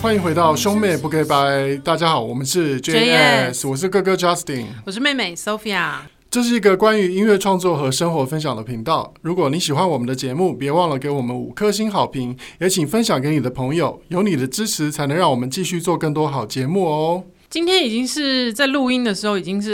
欢迎回到兄妹不给白，大家好，我们是 JS， 我是哥哥 Justin， 我是妹妹 Sophia。 这是一个关于音乐创作和生活分享的频道。如果你喜欢我们的节目，别忘了给我们5颗星好评，也请分享给你的朋友。有你的支持，才能让我们继续做更多好节目哦。 今天已经是在录音的时候已经是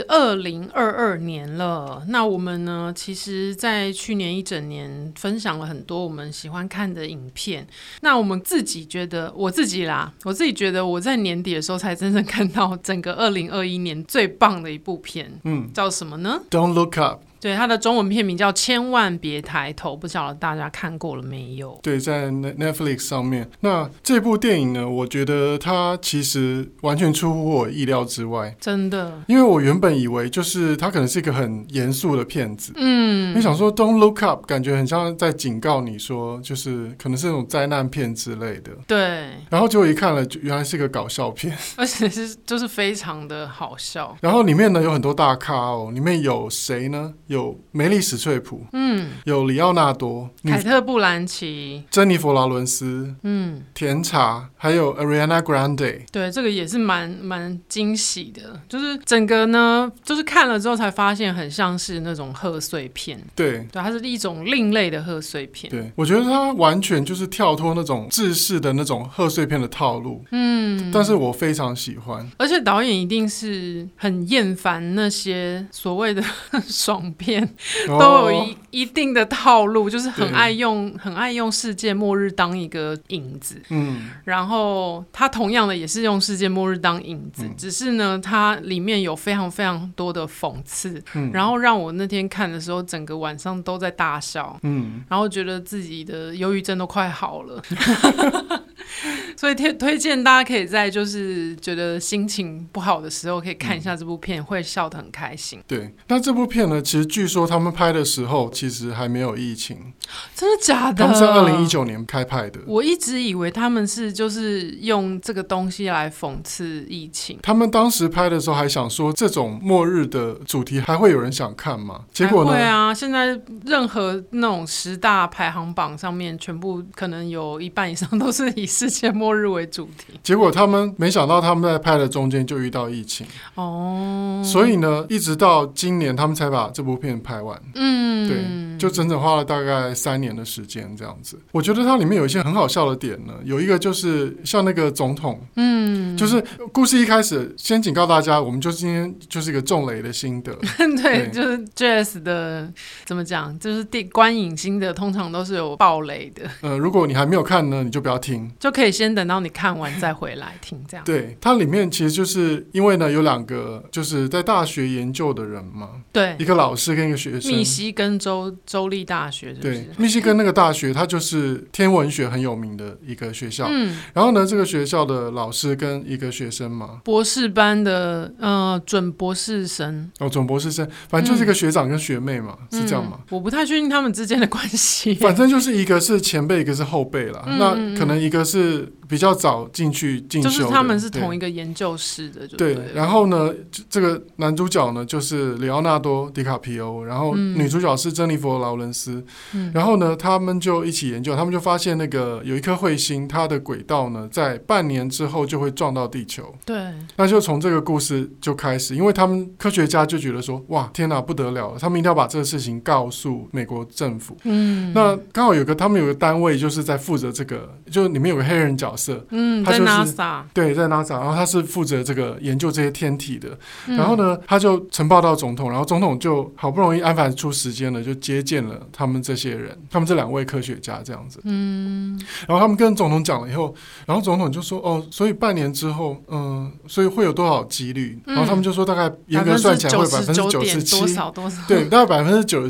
2022年了。那我们呢，其实在去年一整年分享了很多我们喜欢看的影片。那我们自己觉得，我自己觉得我在年底的时候才真正看到整个2021年最棒的一部片，叫什么呢？ Don't Look Up。 对，它的中文片名叫《千万别抬头》，不晓得大家看过了没有？ 对，在 Netflix 上面。那这部电影呢，我觉得它其实完全出乎我意料之外， 真的。 因为我原本以为就是它可能是一个很严肃的片子，你想说 Don't Look Up， 感觉很像在警告你说，就是可能是那种灾难片之类的。 对。 然后结果一看了，原来是个搞笑片， 而且就是非常的好笑。 然后里面呢有很多大咖哦，里面有谁呢？有梅丽史翠普，有里奥纳多、 凯特·布兰奇、 珍妮佛·劳伦斯，甜茶，还有 Ariana Grande。 对，这个也是蛮惊喜的，就是整个呢，就是看了之后才发现很像是那种贺岁片。 对， 它是一种另类的贺岁片。 对，我觉得它完全就是跳脱那种制式的那种贺岁片的套路，但是我非常喜欢。 而且导演一定是很厌烦那些所谓的爽片。都有一定的套路，就是很爱用世界末日当一个引子，然后他同样的也是用世界末日当引子，只是呢，它里面有非常非常多的讽刺，然后让我那天看的时候，整个晚上都在大笑，然后觉得自己的忧郁症都快好了。所以推荐大家可以在就是觉得心情不好的时候可以看一下这部片，会笑得很开心。 对，那这部片呢，其实据说他们拍的时候其实还没有疫情。 真的假的？ 他们是2019年开拍的。 我一直以为他们是就是用这个东西来讽刺疫情。 他们当时拍的时候还想说，这种末日的主题还会有人想看吗？结果呢？ 会啊，现在任何那种10大排行榜上面，全部可能有一半以上都是以世界末日为主题。 结果他们没想到他们在拍的中间就遇到疫情，所以呢，一直到今年他们才把这部片拍完。对，就整整花了大概3年的时间这样子。我觉得它里面有一些很好笑的点呢，有一个就是像那个总统，就是故事一开始先警告大家，我们就今天就是一个重雷的心得。 对，就是 JS 的怎么讲，就是观影心得通常都是有爆雷的。 如果你还没有看呢，你就不要听， 就可以先等到你看完再回来听这样。 对，它里面其实就是因为呢有2个就是在大学研究的人嘛，对，一个老师跟一个学生， 密西根州立大学是不是？ 对，密西根那个大学它就是天文学很有名的一个学校，然后呢这个学校的老师跟一个学生嘛， 博士班的准博士生， 准博士生，反正就是一个学长跟学妹嘛，是这样吗？ 我不太确定他们之间的关系， 反正就是一个是前辈，一个是后辈啦，那可能一个是比较早进去进修的， 就是他们是同一个研究室的， 对。然后呢，这个男主角呢就是里奥纳多·迪卡皮欧，然后女主角是珍妮佛·劳伦斯，然后呢，他们就一起研究，他们就发现那个有一颗彗星，它的轨道呢在半年之后就会撞到地球。对，那就从这个故事就开始，因为他们科学家就觉得说，哇，天哪，不得了了，他们一定要把这个事情告诉美国政府。那刚好他们有个单位就是在负责这个，就里面有个黑人角色，他就是在 NASA， 对，在 NASA， 然后他是负责这个研究这些天体的，然后呢，他就呈报到总统，然后总统就好不容易安排出时间了，就接见了他们这些人，他们这2位科学家这样子。然后他们跟总统讲了以后，然后总统就说，所以半年之后，所以会有多少几率？然后他们就说大概严格算起来会97%， 多少？ 对，大概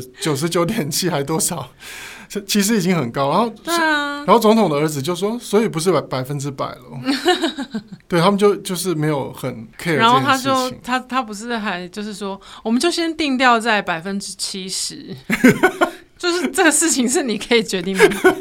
99.7%还多少？其实已经很高，然后对啊，然后总统的儿子就说，所以不是100%了。对，他们就是没有很 care 然后这件事情。 他不是还就是说，我们就先定调在70%，就是这个事情是你可以决定的。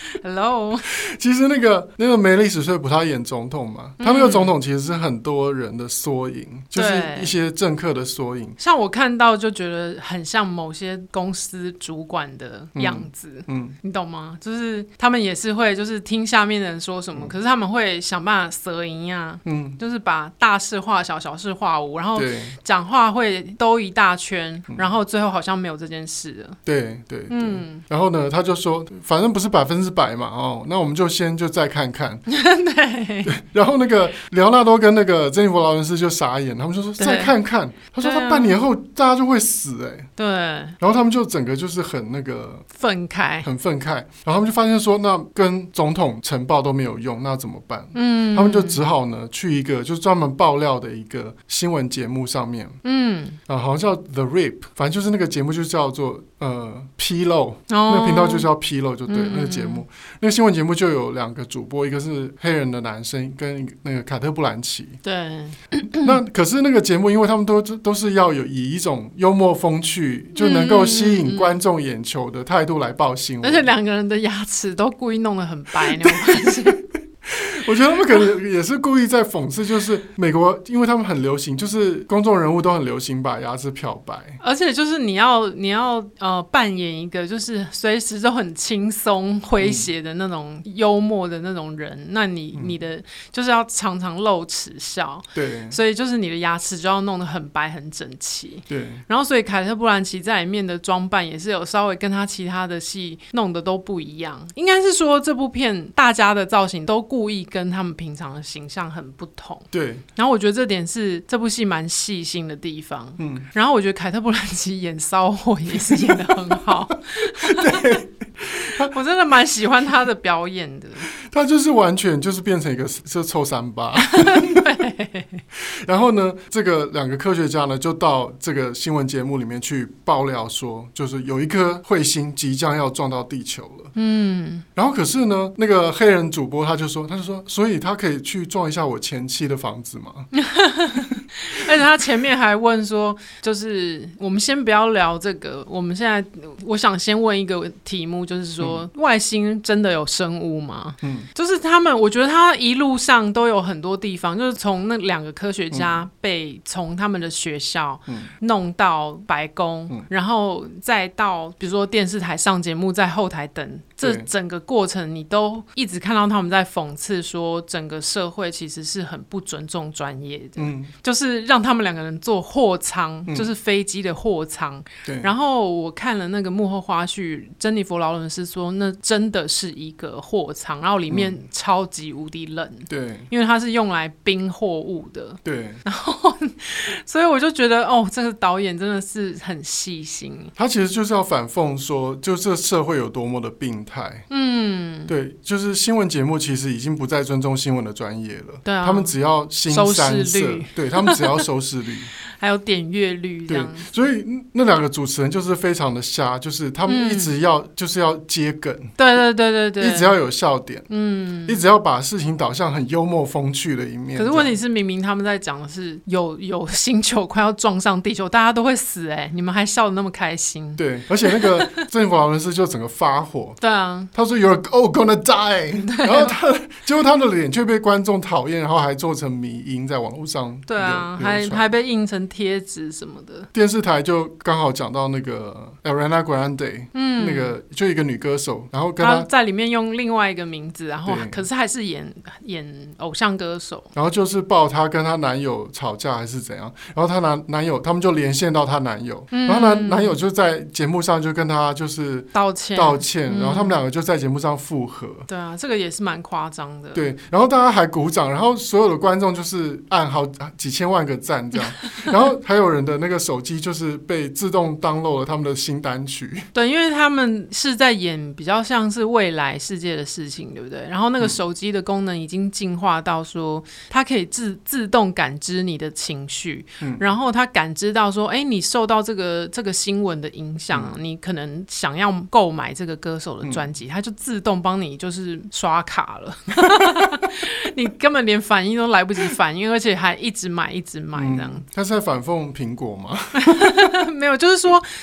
Hello， 其实那个梅丽史翠普他演总统嘛，他那个总统其实是很多人的缩影，就是一些政客的缩影。 像我看到就觉得很像某些公司主管的样子，你懂吗？就是他们也是会就是听下面的人说什么，可是他们会想办法蛇赢啊，就是把大事化小，小事化无，然后讲话会兜一大圈，然后最后好像没有这件事了。 对，然后呢，他就说，反正不是100%嘛，那我们就再看看。对，然后那个里奥纳多跟那个珍妮佛劳伦斯就傻眼，他们就说再看看。他说他半年后大家就会死对。 然后他们就整个就是很那个愤慨， 然后他们就发现说，那跟总统呈报都没有用，那怎么办？他们就只好呢去一个就是专门爆料的一个新闻节目上面，好像叫 The Rip， 反正就是那个节目就叫做披露，那个频道就叫披露，就对，那个节目，那个新闻节目就有2个主播，一个是黑人的男生跟那个凯特·布兰奇。 对， 那可是那个节目，因为他们都是要以一种幽默风趣，就能够吸引观众眼球的态度来报新闻， 而且2个人的牙齿都故意弄得很白，你有发现？ 我觉得他们可能也是故意在讽刺，就是美国，因为他们很流行，就是公众人物都很流行把牙齿漂白， 而且就是你要扮演一个就是随时都很轻松诙谐的那种幽默的那种人，那你的就是要常常露齿笑， 对， 所以就是你的牙齿就要弄得很白很整齐， 对， 然后所以凯特·布兰奇在里面的装扮也是有稍微跟他其他的戏弄得都不一样，应该是说这部片大家的造型都故意跟他们平常的形象很不同， 对。 然后我觉得这点是这部戏蛮细心的地方，然后我觉得凯特·布兰奇演骚货也是演得很好，对，我真的蛮喜欢他的表演的。 他就是完全就是变成一个臭三八，对。然后呢，这个2个科学家呢，就到这个新闻节目里面去爆料说，就是有一颗彗星即将要撞到地球了。然后可是呢，那个黑人主播他就说，所以他可以去撞一下我前妻的房子吗？ 而且他前面还问说，就是我们先不要聊这个，我们现在我想先问一个题目，就是说外星真的有生物吗？就是他们，我觉得他一路上都有很多地方，就是从那2个科学家被从他们的学校弄到白宫，然后再到比如说电视台上节目，在后台等，这整个过程你都一直看到他们在讽刺说，整个社会其实是很不尊重专业的，就是让他们2个人做货舱，就是飞机的货舱。然后我看了那个幕后花絮，珍妮佛劳伦斯说那真的是一个货舱，然后里面超级无敌冷，对，因为它是用来冰货物的，对。然后所以我就觉得这个导演真的是很细心， 他其实就是要反讽说，就这社会有多么的病态。对，就是新闻节目其实已经不再尊重新闻的专业了，对啊，他们只要新三色，对，他们只要收视率还有点阅率这样， 所以那2个主持人就是非常的瞎，就是他们一直就是要接梗，对，一直要有笑点，一直要把事情导向很幽默风趣的一面。 可是问题是，明明他们在讲的是有星球快要撞上地球，大家都会死，你们还笑得那么开心？对， 而且那个珍妮佛劳伦斯就整个发火， 对啊， 他说 You're gonna die， 然后结果他的脸却被观众讨厌，然后还做成迷因在网络上， 对啊，还被印成贴纸什么的。 电视台就刚好讲到那个 Ariana Grande，那个就一个女歌手，然后跟她在里面用另外一个名字，然后可是还是演偶像歌手， 然后就是报她跟她男友吵架还是怎样，然后她男友他们就连线到她男友，然后男友就在节目上就跟她就是道歉，然后他们2个就在节目上复合。 对啊，这个也是蛮夸张的。 对，然后大家还鼓掌，然后所有的观众就是按好几千万个赞这样，然后还有人的那个手机就是被自动 download 了他们的新单曲。 对，因为他们是在演比较像是未来世界的事情，对不对？然后那个手机的功能已经进化到说，它可以自动感知你的情绪，然后它感知到说，你受到这个新闻的影响，你可能想要购买这个歌手的专辑，它就自动帮你就是刷卡了，你根本连反应都来不及反应，而且还一直买这样。 他是在反讽苹果吗？ 没有，就是说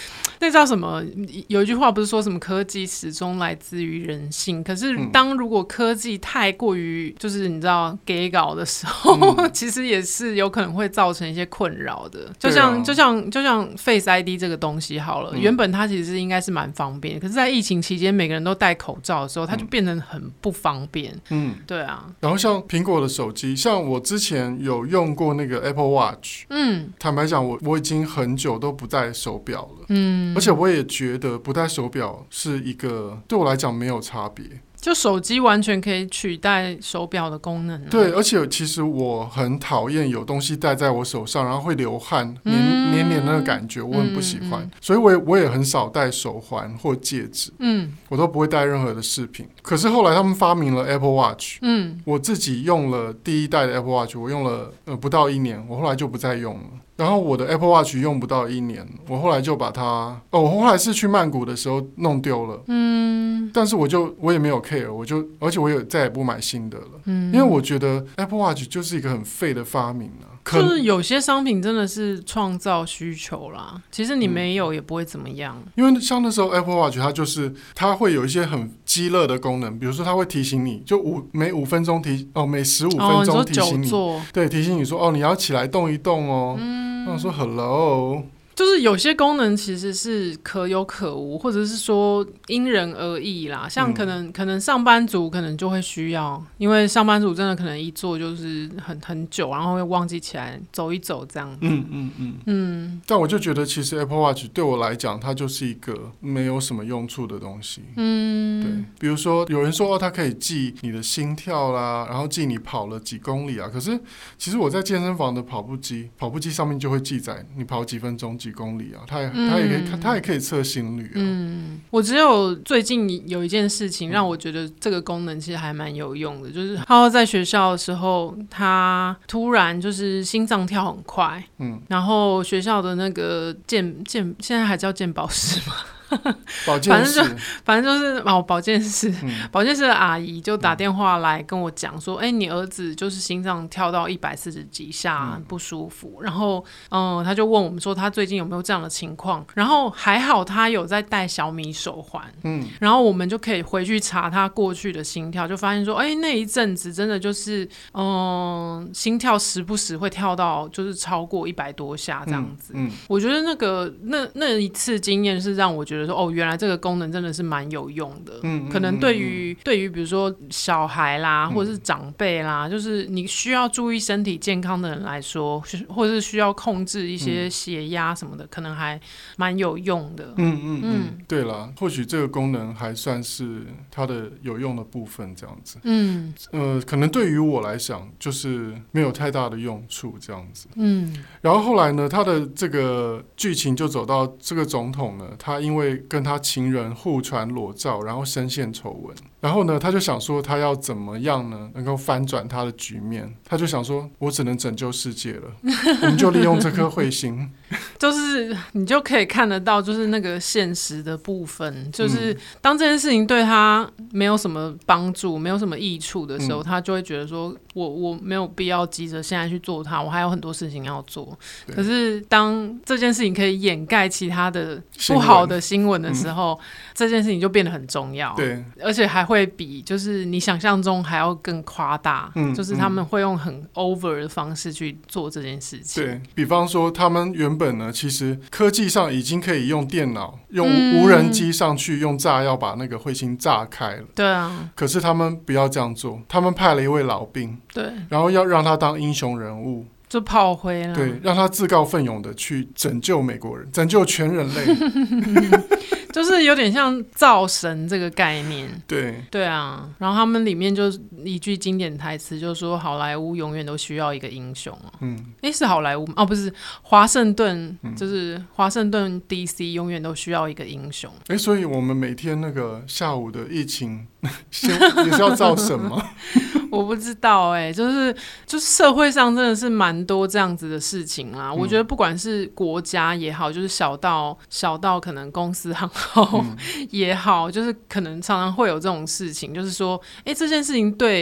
那叫什么？有一句话不是说什么科技始终来自于人性？可是如果科技太过于就是你知道给搞的时候，其实也是有可能会造成一些困扰的。就像 Face ID 这个东西好了，原本它其实应该是蛮方便，可是在疫情期间每个人都戴口罩的时候，它就变得很不方便。对啊。 然后像苹果的手机，像我之前有用过那个 Apple Watch，坦白讲我已经很久都不戴手表了，而且我也觉得不戴手表是一个对我来讲没有差别。 就手机完全可以取代手表的功能对，而且其实我很讨厌有东西戴在我手上，然后会流汗、黏黏那个感觉，我很不喜欢。所以我也很少戴手环或戒指，我都不会戴任何的饰品。可是后来他们发明了 Apple Watch，我自己用了第一代的 Apple Watch， 我用了不到1年，我后来就不再用了。然后我的 Apple Watch 用不到1年，我后来就把它我后来是去曼谷的时候弄丢了，但是我也没有 care， 而且我也再也不买新的了，因为我觉得 Apple Watch 就是一个很废的发明啊。 就是有些商品真的是创造需求啦，其实你没有也不会怎么样。 因为像那时候 Apple Watch 它会有一些很激乐的功能，比如说它会提醒你，就每5分钟每15分钟提醒你，对，提醒你说你要起来动一动哦。我说 Hello。 就是有些功能其实是可有可无，或者是说因人而异啦。像可能上班族可能就会需要，因为上班族真的可能一坐就是很久，然后会忘记起来走一走这样子。但我就觉得其实 Apple Watch 对我来讲，它就是一个没有什么用处的东西。对，比如说有人说它可以记你的心跳啦，然后记你跑了几公里啊。可是其实我在健身房的跑步机上面就会记载你跑几分钟。几公里啊，它也可以测心率啊。我只有最近有一件事情让我觉得这个功能其实还蛮有用的，就是他在学校的时候，他突然就是心脏跳很快，然后学校的那个现在还叫健保室吗？ 保健室， 反正就是保健室，保健室的阿姨就打电话来跟我讲说，你儿子就是心脏跳到140几下，不舒服。然后，他就问我们说，他最近有没有这样的情况？然后还好他有在戴小米手环，然后我们就可以回去查他过去的心跳，就发现说，那一阵子真的就是，心跳时不时会跳到就是超过100多下这样子。我觉得那一次经验是让我觉得说原来这个功能真的是蛮有用的。可能对于比如说小孩啦，或者是长辈啦，就是你需要注意身体健康的人来说，或者是需要控制一些血压什么的，可能还蛮有用的。 对啦，或许这个功能还算是它的有用的部分这样子。可能对于我来讲就是没有太大的用处这样子。然后后来呢，他的这个剧情就走到这个总统呢，他因为跟他情人互传裸照，然后深陷丑闻，然后呢他就想说他要怎么样呢能够翻转他的局面，他就想说我只能拯救世界了我们就利用这颗彗星就是你就可以看得到就是那个现实的部分，就是当这件事情对他没有什么帮助，没有什么益处的时候，他就会觉得说我没有必要急着现在去做它，我还有很多事情要做。可是当这件事情可以掩盖其他的不好的新闻的时候，这件事情就变得很重要。对，而且还会比就是你想象中还要更夸大，就是他们会用很 over 的方式去做这件事情。 对，比方说他们原本呢其实科技上已经可以用电脑用无人机上去用炸药把那个彗星炸开了。 对啊， 可是他们不要这样做，他们派了一位老兵，对，然后要让他当英雄人物， 就炮灰了。 对，让他自告奋勇的去拯救美国人，拯救全人类就是有点像造神这个概念。 对啊，然后他们里面就一句经典台词，就是说好莱坞永远都需要一个英雄。是好莱坞吗？不是，华盛顿，就是华盛顿 DC 永远都需要一个英雄。 所以我们每天那个下午的疫情也是要造神吗？ 我不知道就是社会上真的是蛮多这样子的事情啦。我觉得不管是国家也好，就是小到可能公司行号也好，就是可能常常会有这种事情，就是说这件事情对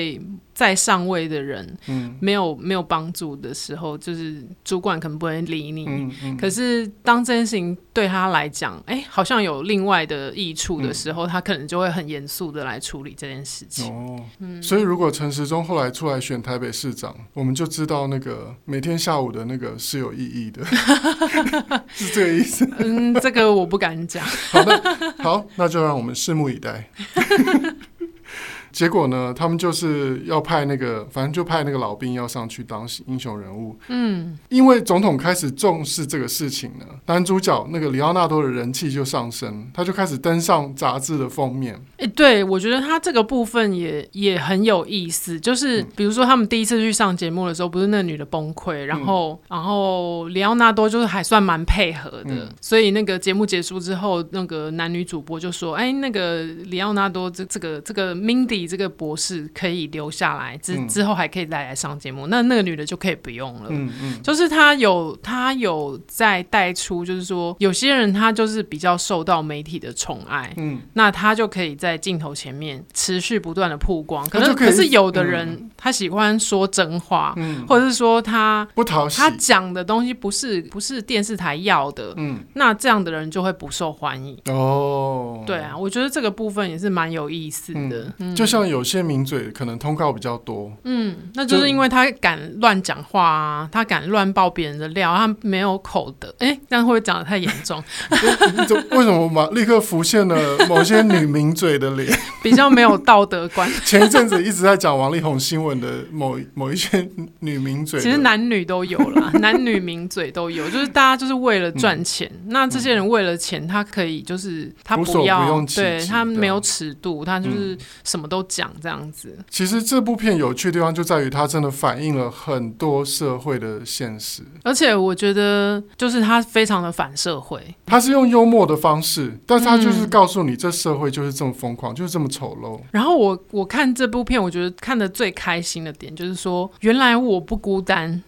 在上位的人没有帮助的时候，就是主管可能不会理你，可是当这件事情对他来讲好像有另外的益处的时候，他可能就会很严肃的来处理这件事情。 所以如果陈时中后来出来选台北市长，我们就知道那个每天下午的那个是有意义的是这个意思。 这个我不敢讲。 好，那就让我们拭目以待结果呢，他们就是要派那个，反正就派那个老兵要上去当英雄人物。因为总统开始重视这个事情呢，男主角那个里奥纳多的人气就上升，他就开始登上杂志的封面。 对，我觉得他这个部分也很有意思，就是比如说他们第一次去上节目的时候，不是那女的崩溃，然后里奥纳多就是还算蛮配合的，所以那个节目结束之后，那个男女主播就说：“那个里奥纳多这个 Mindy。”这个博士可以留下来，之后还可以再来上节目，那个女的就可以不用了。就是他有在带出，就是说有些人他就是比较受到媒体的宠爱，那他就可以在镜头前面持续不断的曝光。可是有的人他喜欢说真话，或者是说他不讨喜， 他讲的东西不是电视台要的，那这样的人就会不受欢迎。对啊，我觉得这个部分也是蛮有意思的。 就像有些名嘴可能通告比较多， 那就是因为他敢乱讲话啊，他敢乱爆别人的料，他没有口德。这样会不会讲得太严重？ 为什么立刻浮现了某些女名嘴的脸？ 比较没有道德观。 前一阵子一直在讲王力宏新闻的某一些女名嘴， 其实男女都有啦，男女名嘴都有，就是大家就是为了赚钱。那这些人为了钱，他可以就是他不要，对，他没有尺度，他就是什么都讲这样子。 其实这部片有趣的地方就在于它真的反映了很多社会的现实， 而且我觉得就是它非常的反社会。 它是用幽默的方式，但是它就是告诉你这社会就是这么疯狂，就是这么丑陋。 然后我看这部片，我觉得看得最开心的点就是说，原来我不孤单。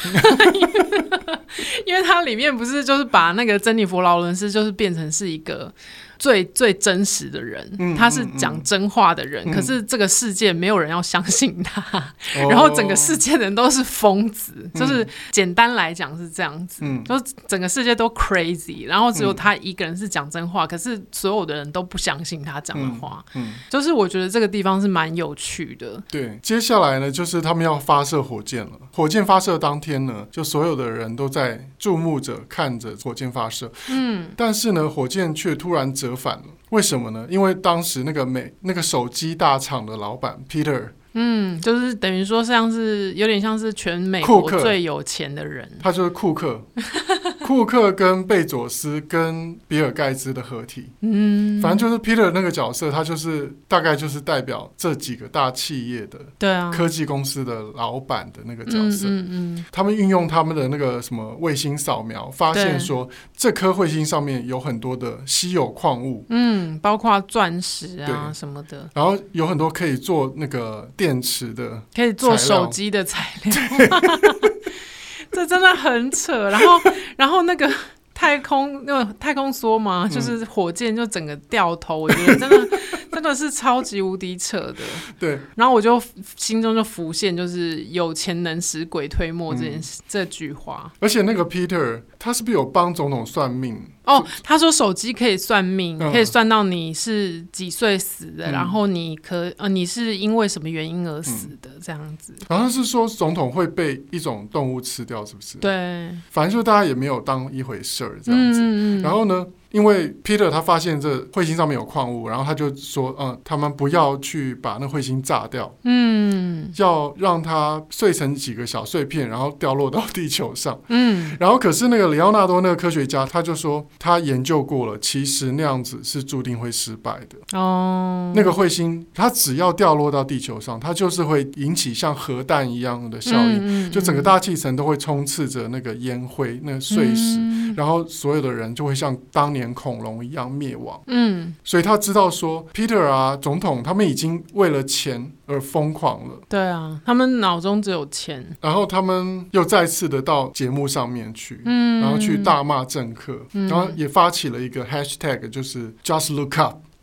因为它里面不是就是把那个珍妮佛劳伦斯就是变成是一个最真实的人，他是讲真话的人，可是这个世界没有人要相信他，然后整个世界的人都是疯子，就是简单来讲是这样子，就是整个世界都 crazy， 然后只有他一个人是讲真话，可是所有的人都不相信他讲的话，就是我觉得这个地方是蛮有趣的。 对，接下来呢，就是他们要发射火箭了。火箭发射当天呢，就所有的人都在注目着看着火箭发射，但是呢，火箭却突然折返了。为什么呢？因为当时那个手机大厂的老板 Peter， 就是等于说像是有点像是全美国最有钱的人， 他就是库克。库克跟贝佐斯跟比尔盖茨的合体，反正就是 Peter 那个角色，他就是大概就是代表这几个大企业的科技公司的老板的那个角色。他们运用他们的那个什么卫星扫描，发现说这颗卫星上面有很多的稀有矿物， 包括钻石啊什么的， 然后有很多可以做那个电池的， 可以做手机的材料。这真的很扯，然后那个太空梭嘛，就是火箭就整个掉头，我觉得真的是超级无敌扯的。对，然后我就心中就浮现就是有钱能使鬼推磨这句话。 而且那个 Peter 他是不是有帮总统算命？ 他说手机可以算命，可以算到你是几岁死的，然后你是因为什么原因而死的，这样子。 好像是说总统会被一种动物吃掉，是不是？ 对， 反正就大家也没有当一回事儿这样子。然后呢，因为 Peter 他发现这彗星上面有矿物，然后他就说，他们不要去把那彗星炸掉，要让它碎成几个小碎片，然后掉落到地球上。然后可是那个里奥纳多那个科学家他就说，他研究过了，其实那样子是注定会失败的。那个彗星它只要掉落到地球上，它就是会引起像核弹一样的效应，就整个大气层都会充斥着那个烟灰、那个碎石，然后所有的人就会像当年恐龙一样灭亡。所以他知道说 Peter 啊总统他们已经为了钱而疯狂了。 对啊，他们脑中只有钱。 然后他们又再次的到节目上面去，然后去大骂政客，然后也发起了一个 hashtag， 就是 Just Look Up。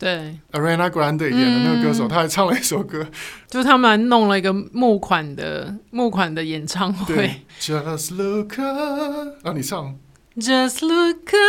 对 Ariana Grande 演的那个歌手，他还唱了一首歌， 就是他们还弄了一个募款的演唱会。 对 Just look up 啊，你唱 Just look up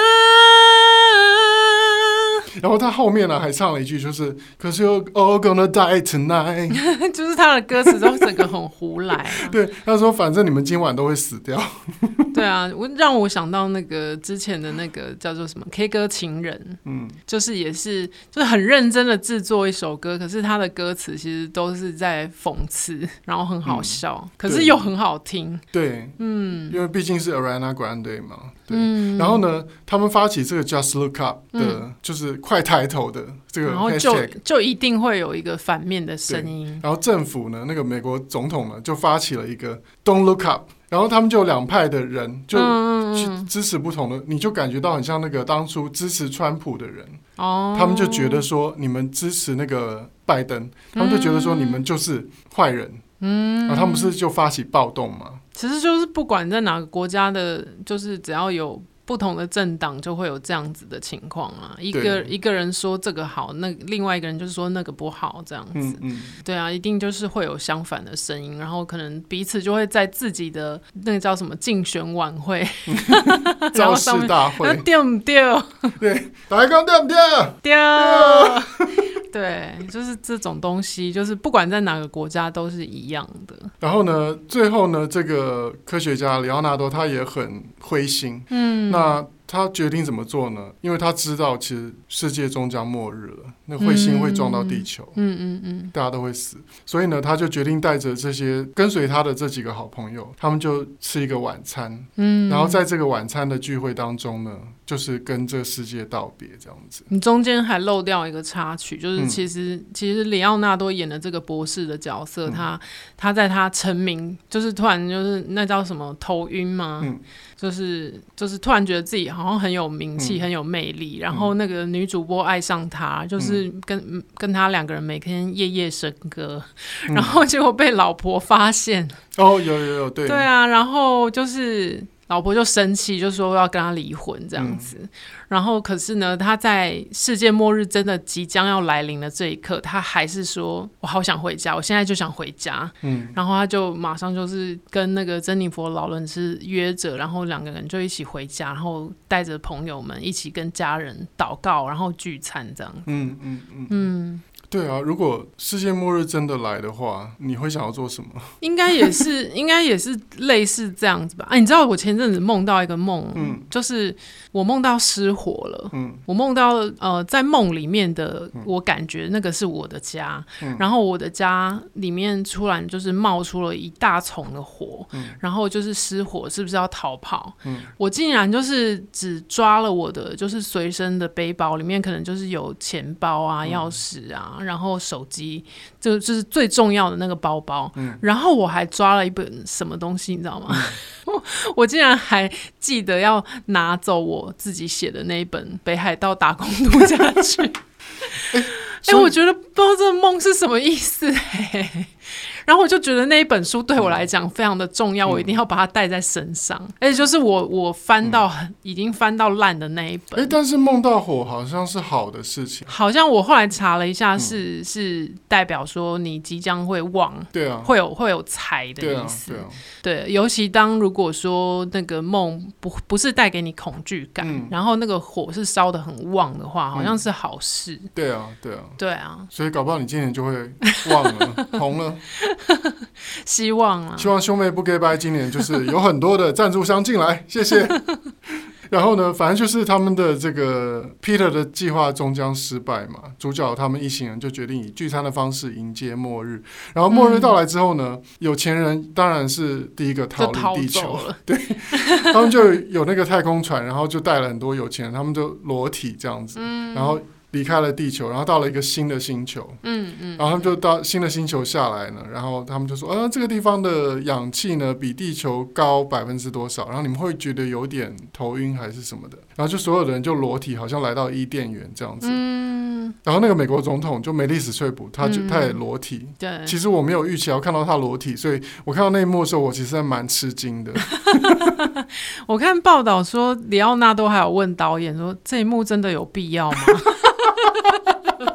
然后他后面呢还唱了一句，就是 Cause you're all gonna die tonight 就是他的歌词都整个很胡来啊。 对，他说反正你们今晚都会死掉对啊，让我想到那个之前的那个叫做什么 K 歌情人，就是也是就是很认真的制作一首歌，可是他的歌词其实都是在讽刺，然后很好笑，可是又很好听。 对，因为毕竟是 Ariana Grande 嘛，对，然后呢，他们发起这个 Just Look Up 的，就是快抬头的这个 hashtag， 然后就一定会有一个反面的声音。 然后政府呢，那个美国总统呢，就发起了一个 Don't Look Up， 然后他们就有两派的人就去支持不同的，你就感觉到很像那个当初支持川普的人，他们就觉得说你们支持那个拜登，他们就觉得说你们就是坏人，然后他们不是就发起暴动吗？ 其实就是不管在哪个国家的，就是只要有不同的政党就会有这样子的情况啊，一个人说这个好，那另外一个人就是说那个不好，这样子。对啊，一定就是会有相反的声音，然后可能彼此就会在自己的那个叫什么竞选晚会造势大会， 对不对？ 对，大家讲对不对？ 对。对，就是这种东西，就是不管在哪个国家都是一样的。 然后呢，最后呢，这个科学家里奥纳多他也很灰心，那他决定怎么做呢？因为他知道其实世界终将末日了，那彗星会撞到地球，大家都会死，所以呢，他就决定带着这些跟随他的这几个好朋友，他们就吃一个晚餐，然后在这个晚餐的聚会当中呢，就是跟这个世界道别这样子。 你中间还漏掉一个插曲，就是其实里奥纳多演的这个博士的角色，他在他成名，就是突然就是那叫什么头晕吗？就是突然觉得自己好像很有名气，很有魅力，然后那个女主播爱上他，就是跟他两个人每天夜夜笙歌，然后结果被老婆发现。 有对啊，然后就是老婆就生气，就说要跟他离婚这样子。然后可是呢，他在世界末日真的即将要来临的这一刻，他还是说我好想回家，我现在就想回家。然后他就马上就是跟那个珍妮佛劳伦斯约着，然后两个人就一起回家，然后带着朋友们一起跟家人祷告，然后聚餐这样子。 对啊，如果世界末日真的来的话，你会想要做什么？ 应该也是类似这样子吧。你知道我前阵子梦到一个梦，就是我梦到失火了。我梦到在梦里面的我感觉那个是我的家，然后我的家里面突然就是冒出了一大丛的火，然后就是失火，是不是要逃跑？我竟然就是只抓了我的就是随身的背包，里面可能就是有钱包啊、钥匙啊。然后手机就是最重要的那个包包，然后我还抓了一本什么东西，你知道吗？我竟然还记得要拿走我自己写的那一本《北海道打工度假去》。我觉得不知道这个梦是什么意思然后我就觉得那一本书对我来讲非常的重要，我一定要把它带在身上，而且就是我翻到已经翻到烂的那一本。 但是梦到火好像是好的事情， 好像我后来查了一下是代表说你即将会旺， 对啊， 会有财的意思。对，尤其当如果说那个梦不是带给你恐惧感，然后那个火是烧得很旺的话，好像是好事。 对啊，所以搞不好你今年就会旺了红了。 希望啊， 希望兄妹不给掰，今年就是有很多的赞助商进来，谢谢。然后呢，反正就是他们的这个 Peter 的计划终将失败嘛，主角他们一行人就决定以聚餐的方式迎接末日。然后末日到来之后呢，有钱人当然是第一个逃离地球了，对，他们就有那个太空船，然后就带了很多有钱人，他们就裸体这样子，然后离开了地球，然后到了一个新的星球，然后他们就到新的星球下来呢，然后他们就说，这个地方的氧气呢比地球高%多少，然后你们会觉得有点头晕还是什么的，然后就所有的人就裸体，好像来到伊甸园这样子，然后那个美国总统就梅丽史翠普，他也裸体， 对， 其实我没有预期要看到他裸体，所以我看到那一幕的时候，我其实还蛮吃惊的。 我看报道说，里奥纳多还有问导演说，这一幕真的有必要吗？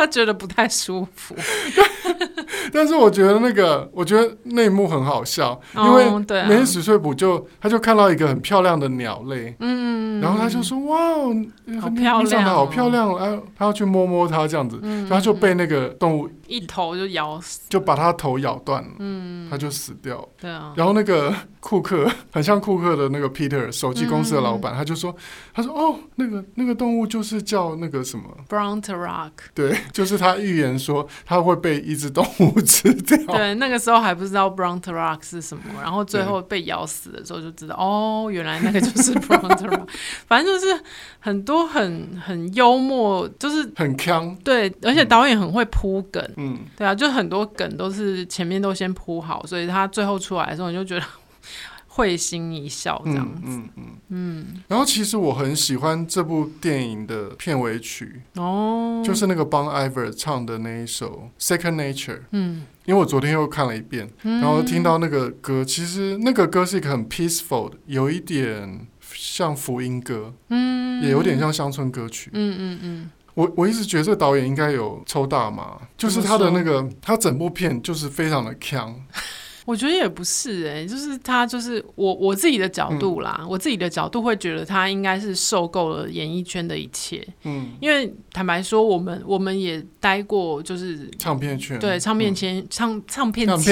他觉得不太舒服。 但是我觉得那一幕很好笑，因为梅丽史翠普他就看到一个很漂亮的鸟类，然后他就说哇， 好漂亮， 你长得好漂亮，他要去摸摸它这样子，然后他就被那个动物一头就咬死， 就把他头咬断了，他就死掉了。 对啊。 然后那个库克很像库克的那个 Peter 手机公司的老板，他说哦，那个动物就是叫那个什么 Bronteroc， 对，就是他预言说他会被一只动物吃掉。 对，那个时候还不知道 Bronteroc 是什么，然后最后被咬死的时候就知道，哦，原来那个就是 Bronteroc。反正就是很多很幽默，就是很鏘。 对，而且导演很会铺梗。对啊，就很多梗都是前面都先铺好，所以他最后出来的时候你就觉得会心一笑这样子。 然后其实我很喜欢这部电影的片尾曲，就是那个Bon Iver唱的那一首 Second Nature。因为我昨天又看了一遍，然后听到那个歌，其实那个歌是一个很 peaceful 的，有一点像福音歌，也有点像乡村歌曲。我一直觉得这个导演应该有抽大麻，就是他的他整部片就是非常的鏘。 我觉得也不是就是他就是我自己的角度啦，我自己的角度会觉得他应该是受够了演艺圈的一切。因为坦白说我们也待过就是唱片圈， 对，唱片圈唱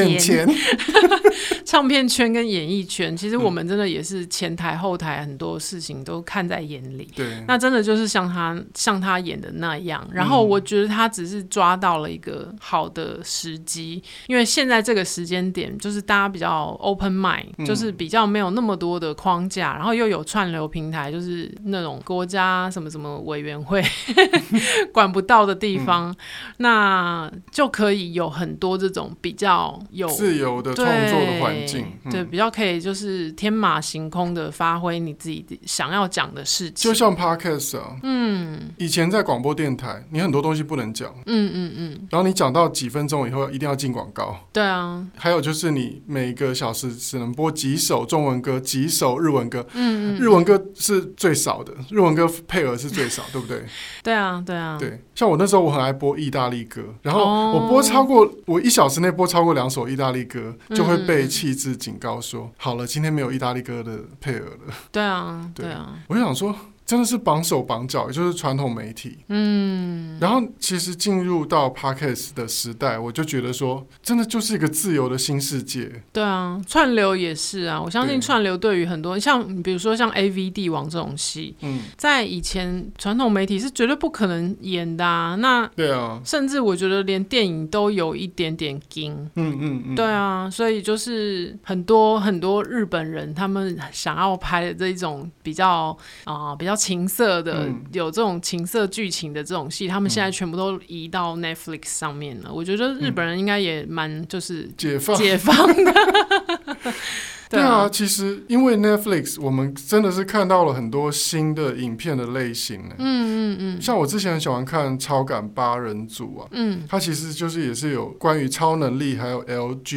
片圈跟演艺圈，其实我们真的也是前台后台很多事情都看在眼里。 对， 那真的就是像他演的那样，然后我觉得他只是抓到了一个好的时机，因为现在这个时间点就是大家比较 open mind，就是比较没有那么多的框架，然后又有串流平台，就是那种国家什么什么委员会管不到的地方，那就可以有很多这种比较有自由的创作的环境， 对，比较可以就是天马行空的发挥你自己想要讲的事情， 就像 podcast 啊，以前在广播电台，你很多东西不能讲，然后你讲到几分钟以后一定要进广告， 对啊， 还有就是你每个小时只能播几首中文歌，几首日文歌，日文歌是最少的，日文歌配额是最少，对不对？ 对啊，对啊， 对，像我那时候我很爱播意大利歌，然后我1小时内播超过2首意大利歌，就会被气质警告说，好了，今天没有意大利歌的配额了。 对啊，对啊， 我就想说。真的是绑手绑脚，也就是传统媒体。然后其实进入到 Podcast 的时代，我就觉得说，真的就是一个自由的新世界。 对啊，串流也是啊，我相信串流对于很多像比如说像 AV 帝王这种戏，在以前传统媒体是绝对不可能演的啊。那对啊， 甚至我觉得连电影都有一点点惊。对啊，所以就是很多日本人他们想要拍的这一种比较情色的，有这种情色剧情的这种戏，他们现在全部都移到 Netflix 上面了。我觉得日本人应该也蛮就是解放的。 对啊，其实因为 Netflix 我们真的是看到了很多新的影片的类型。像我之前很喜欢看超感8人组啊，它其实就是也是有关于超能力还有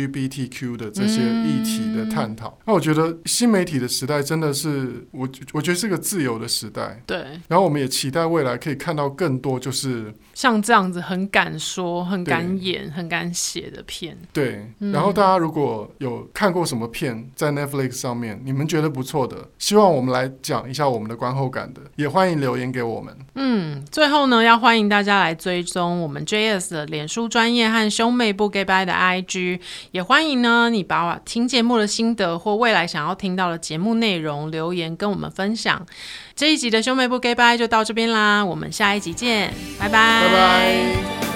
LGBTQ 的这些议题的探讨。那我觉得新媒体的时代真的是我觉得是个自由的时代。 对， 然后我们也期待未来可以看到更多就是像这样子很敢说很敢演很敢写的片。 对，然后大家如果有看过什么片在 Netflix 上面你们觉得不错的，希望我们来讲一下我们的观后感的，也欢迎留言给我们。 最后呢，要欢迎大家来追踪我们 JS 的脸书专页和兄妹不 gay bye 的 IG， 也欢迎呢你把我听节目的心得或未来想要听到的节目内容留言跟我们分享。这一集的兄妹不 gay bye 就到这边啦，我们下一集见，拜拜。